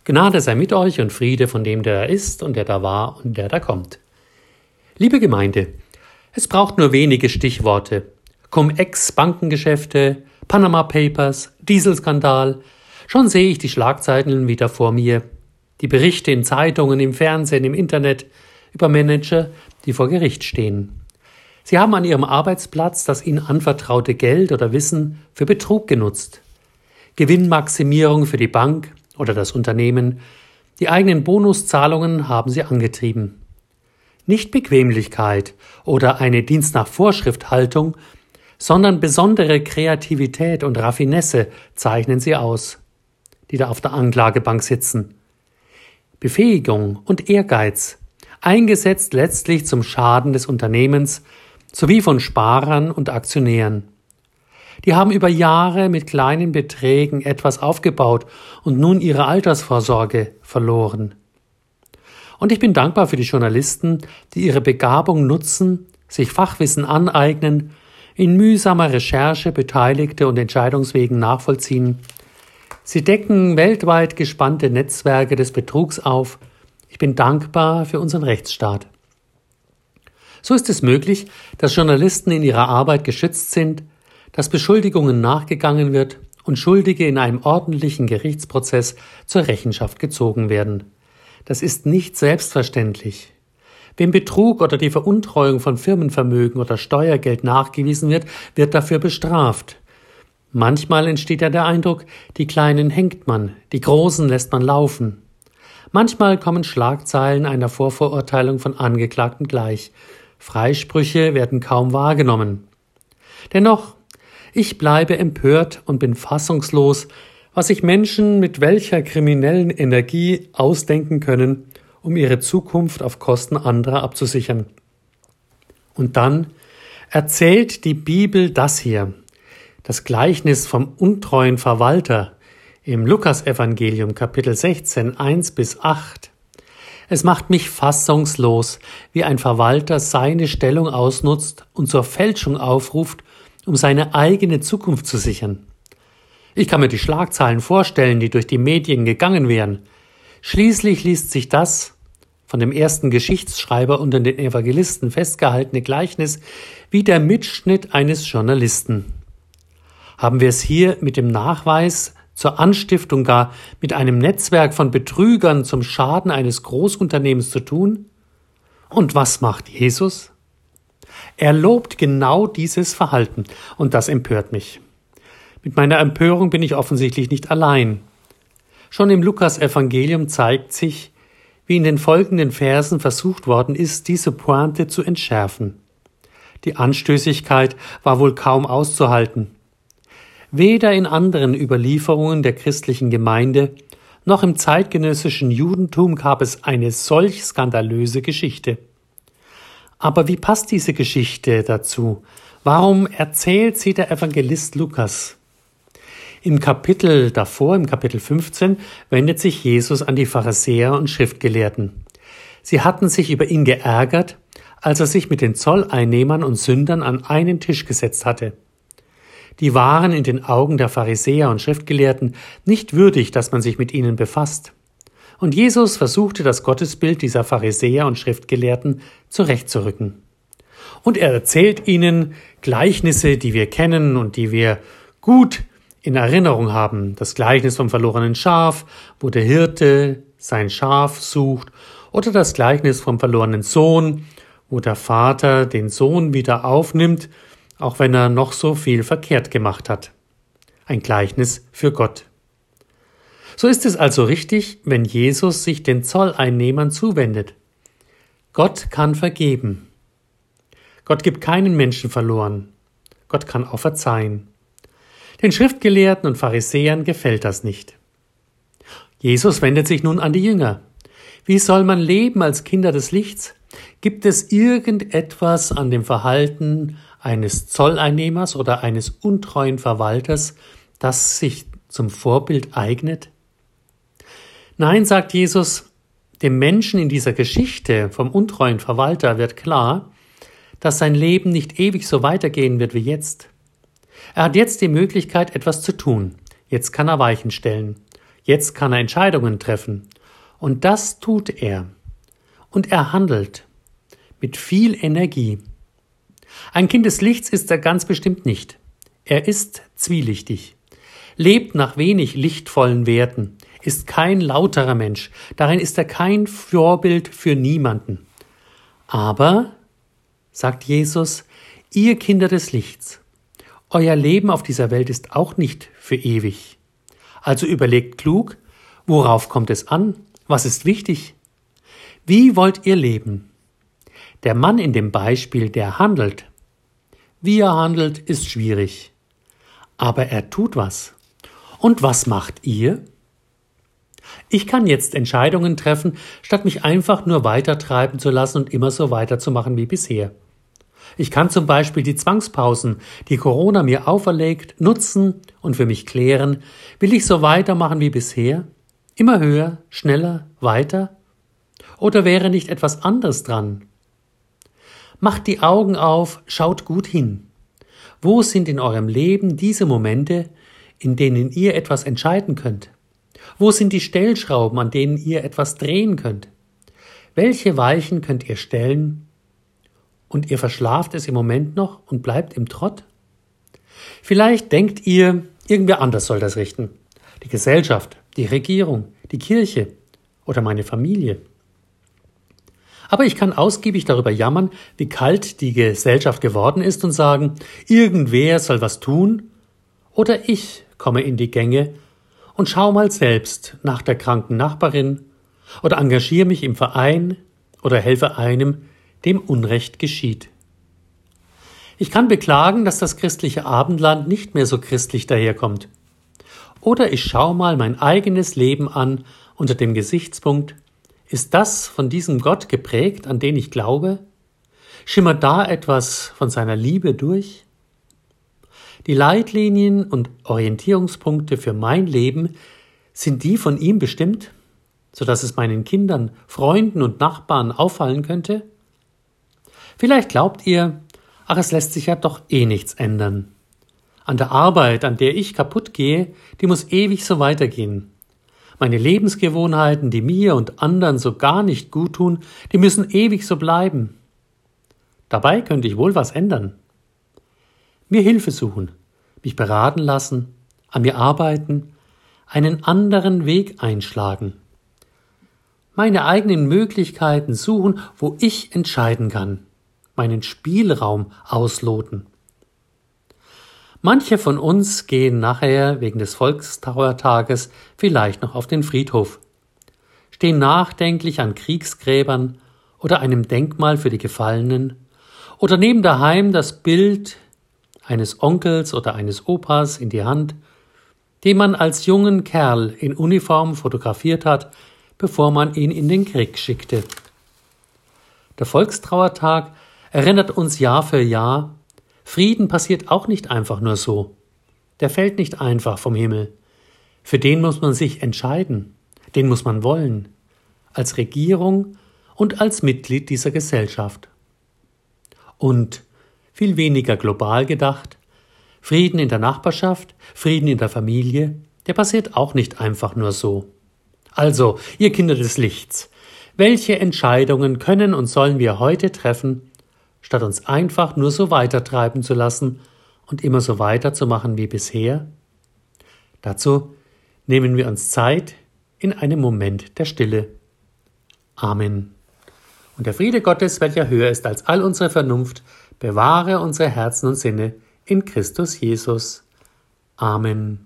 Gnade sei mit euch und Friede von dem, der da ist und der da war und der da kommt. Liebe Gemeinde, es braucht nur wenige Stichworte. Cum-Ex-Bankengeschäfte, Panama Papers, Dieselskandal. Schon sehe ich die Schlagzeilen wieder vor mir. Die Berichte in Zeitungen, im Fernsehen, im Internet über Manager, die vor Gericht stehen. Sie haben an ihrem Arbeitsplatz das ihnen anvertraute Geld oder Wissen für Betrug genutzt. Gewinnmaximierung für die Bank oder das Unternehmen, die eigenen Bonuszahlungen haben sie angetrieben. Nicht Bequemlichkeit oder eine Dienst-nach-Vorschrift-Haltung, sondern besondere Kreativität und Raffinesse zeichnen sie aus, die da auf der Anklagebank sitzen. Befähigung und Ehrgeiz, eingesetzt letztlich zum Schaden des Unternehmens sowie von Sparern und Aktionären. Die haben über Jahre mit kleinen Beträgen etwas aufgebaut und nun ihre Altersvorsorge verloren. Und ich bin dankbar für die Journalisten, die ihre Begabung nutzen, sich Fachwissen aneignen, in mühsamer Recherche Beteiligte und Entscheidungswegen nachvollziehen. Sie decken weltweit gespannte Netzwerke des Betrugs auf. Ich bin dankbar für unseren Rechtsstaat. So ist es möglich, dass Journalisten in ihrer Arbeit geschützt sind, dass Beschuldigungen nachgegangen wird und Schuldige in einem ordentlichen Gerichtsprozess zur Rechenschaft gezogen werden. Das ist nicht selbstverständlich. Wem Betrug oder die Veruntreuung von Firmenvermögen oder Steuergeld nachgewiesen wird, wird dafür bestraft. Manchmal entsteht ja der Eindruck, die Kleinen hängt man, die Großen lässt man laufen. Manchmal kommen Schlagzeilen einer Vorverurteilung von Angeklagten gleich. Freisprüche werden kaum wahrgenommen. Dennoch, ich bleibe empört und bin fassungslos, was sich Menschen mit welcher kriminellen Energie ausdenken können, um ihre Zukunft auf Kosten anderer abzusichern. Und dann erzählt die Bibel das hier, das Gleichnis vom untreuen Verwalter im Lukasevangelium Kapitel 16, 1-8. Es macht mich fassungslos, wie ein Verwalter seine Stellung ausnutzt und zur Fälschung aufruft, um seine eigene Zukunft zu sichern. Ich kann mir die Schlagzeilen vorstellen, die durch die Medien gegangen wären. Schließlich liest sich das von dem ersten Geschichtsschreiber unter den Evangelisten festgehaltene Gleichnis wie der Mitschnitt eines Journalisten. Haben wir es hier mit dem Nachweis zur Anstiftung gar mit einem Netzwerk von Betrügern zum Schaden eines Großunternehmens zu tun? Und was macht Jesus? Er lobt genau dieses Verhalten, und das empört mich. Mit meiner Empörung bin ich offensichtlich nicht allein. Schon im Lukasevangelium zeigt sich, wie in den folgenden Versen versucht worden ist, diese Pointe zu entschärfen. Die Anstößigkeit war wohl kaum auszuhalten. Weder in anderen Überlieferungen der christlichen Gemeinde noch im zeitgenössischen Judentum gab es eine solch skandalöse Geschichte. Aber wie passt diese Geschichte dazu? Warum erzählt sie der Evangelist Lukas? Im Kapitel davor, im Kapitel 15, wendet sich Jesus an die Pharisäer und Schriftgelehrten. Sie hatten sich über ihn geärgert, als er sich mit den Zolleinnehmern und Sündern an einen Tisch gesetzt hatte. Die waren in den Augen der Pharisäer und Schriftgelehrten nicht würdig, dass man sich mit ihnen befasst. Und Jesus versuchte, das Gottesbild dieser Pharisäer und Schriftgelehrten zurechtzurücken. Und er erzählt ihnen Gleichnisse, die wir kennen und die wir gut in Erinnerung haben. Das Gleichnis vom verlorenen Schaf, wo der Hirte sein Schaf sucht, oder das Gleichnis vom verlorenen Sohn, wo der Vater den Sohn wieder aufnimmt, auch wenn er noch so viel verkehrt gemacht hat. Ein Gleichnis für Gott. So ist es also richtig, wenn Jesus sich den Zolleinnehmern zuwendet. Gott kann vergeben. Gott gibt keinen Menschen verloren. Gott kann auch verzeihen. Den Schriftgelehrten und Pharisäern gefällt das nicht. Jesus wendet sich nun an die Jünger. Wie soll man leben als Kinder des Lichts? Gibt es irgendetwas an dem Verhalten eines Zolleinnehmers oder eines untreuen Verwalters, das sich zum Vorbild eignet? Nein, sagt Jesus, dem Menschen in dieser Geschichte vom untreuen Verwalter wird klar, dass sein Leben nicht ewig so weitergehen wird wie jetzt. Er hat jetzt die Möglichkeit, etwas zu tun. Jetzt kann er Weichen stellen. Jetzt kann er Entscheidungen treffen. Und das tut er. Und er handelt mit viel Energie. Ein Kind des Lichts ist er ganz bestimmt nicht. Er ist zwielichtig, lebt nach wenig lichtvollen Werten, ist kein lauterer Mensch, darin ist er kein Vorbild für niemanden. Aber, sagt Jesus, ihr Kinder des Lichts, euer Leben auf dieser Welt ist auch nicht für ewig. Also überlegt klug, worauf kommt es an? Was ist wichtig? Wie wollt ihr leben? Der Mann in dem Beispiel, der handelt. Wie er handelt, ist schwierig. Aber er tut was. Und was macht ihr? Ich kann jetzt Entscheidungen treffen, statt mich einfach nur weitertreiben zu lassen und immer so weiterzumachen wie bisher. Ich kann zum Beispiel die Zwangspausen, die Corona mir auferlegt, nutzen und für mich klären, will ich so weitermachen wie bisher? Immer höher, schneller, weiter? Oder wäre nicht etwas anderes dran? Macht die Augen auf, schaut gut hin. Wo sind in eurem Leben diese Momente, in denen ihr etwas entscheiden könnt? Wo sind die Stellschrauben, an denen ihr etwas drehen könnt? Welche Weichen könnt ihr stellen? Und ihr verschlaft es im Moment noch und bleibt im Trott? Vielleicht denkt ihr, irgendwer anders soll das richten. Die Gesellschaft, die Regierung, die Kirche oder meine Familie. Aber ich kann ausgiebig darüber jammern, wie kalt die Gesellschaft geworden ist und sagen, irgendwer soll was tun, oder ich komme in die Gänge und schau mal selbst nach der kranken Nachbarin oder engagiere mich im Verein oder helfe einem, dem Unrecht geschieht. Ich kann beklagen, dass das christliche Abendland nicht mehr so christlich daherkommt. Oder ich schau mal mein eigenes Leben an unter dem Gesichtspunkt, ist das von diesem Gott geprägt, an den ich glaube? Schimmert da etwas von seiner Liebe durch? Die Leitlinien und Orientierungspunkte für mein Leben, sind die von ihm bestimmt, sodass es meinen Kindern, Freunden und Nachbarn auffallen könnte? Vielleicht glaubt ihr, ach, es lässt sich ja doch eh nichts ändern. An der Arbeit, an der ich kaputt gehe, die muss ewig so weitergehen. Meine Lebensgewohnheiten, die mir und anderen so gar nicht gut tun, die müssen ewig so bleiben. Dabei könnte ich wohl was ändern. Mir Hilfe suchen, mich beraten lassen, an mir arbeiten, einen anderen Weg einschlagen. Meine eigenen Möglichkeiten suchen, wo ich entscheiden kann, meinen Spielraum ausloten. Manche von uns gehen nachher wegen des Volkstrauertages vielleicht noch auf den Friedhof, stehen nachdenklich an Kriegsgräbern oder einem Denkmal für die Gefallenen oder nehmen daheim das Bild eines Onkels oder eines Opas in die Hand, den man als jungen Kerl in Uniform fotografiert hat, bevor man ihn in den Krieg schickte. Der Volkstrauertag erinnert uns Jahr für Jahr, Frieden passiert auch nicht einfach nur so. Der fällt nicht einfach vom Himmel. Für den muss man sich entscheiden, den muss man wollen, als Regierung und als Mitglied dieser Gesellschaft. Und, viel weniger global gedacht, Frieden in der Nachbarschaft, Frieden in der Familie, der passiert auch nicht einfach nur so. Also, ihr Kinder des Lichts, welche Entscheidungen können und sollen wir heute treffen, statt uns einfach nur so weitertreiben zu lassen und immer so weiterzumachen wie bisher? Dazu nehmen wir uns Zeit in einem Moment der Stille. Amen. Und der Friede Gottes, welcher höher ist als all unsere Vernunft, bewahre unsere Herzen und Sinne in Christus Jesus. Amen.